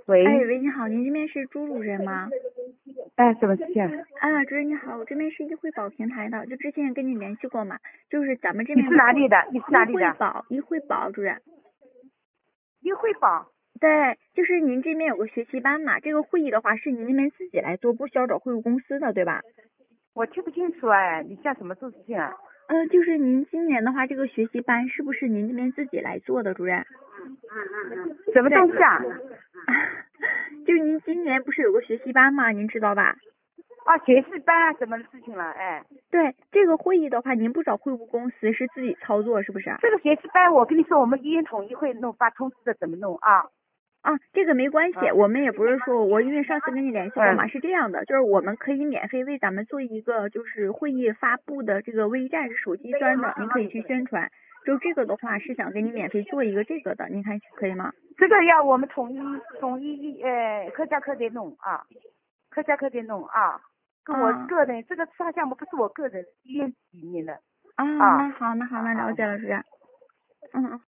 喂， 哎喂，你好，您这边是朱主任吗？ 哎，什么事情？ 啊，主任你好，我这边是易惠宝平台的，就之前跟你联系过嘛，就是咱们这你边是哪里的？你是哪里的？ 易惠宝主任。 优惠宝。 对，就是您这边有个学习班嘛，这个会议的话是您那边自己来做，不需要找会务公司的，对吧？ 我听不清楚哎，你叫什么做事情啊？ 就是您今年的话，这个学习班是不是您这边自己来做的，主任？ 什么东西啊？ 就是您今年不是有个学习班嘛，您知道吧？ 啊，学习班啊，什么事情了？哎， 对，这个会议的话，您不找会务公司，是自己操作，是不是？ 这个学习班我跟你说，我们医院统一会弄发通知的，怎么弄啊？ 啊，这个没关系，我们也不是说我因为上次跟你联系过嘛，是这样的，就是我们可以免费为咱们做一个就是会议发布的这个微站是手机端的，您可以去宣传。就这个的话是想给你免费做一个这个的，您看可以吗？ 这个要我们统一科家课得弄啊，科家课得弄啊，跟我个人这个项目不是我个人医院里面的啊，那好，那了解了，主任。嗯。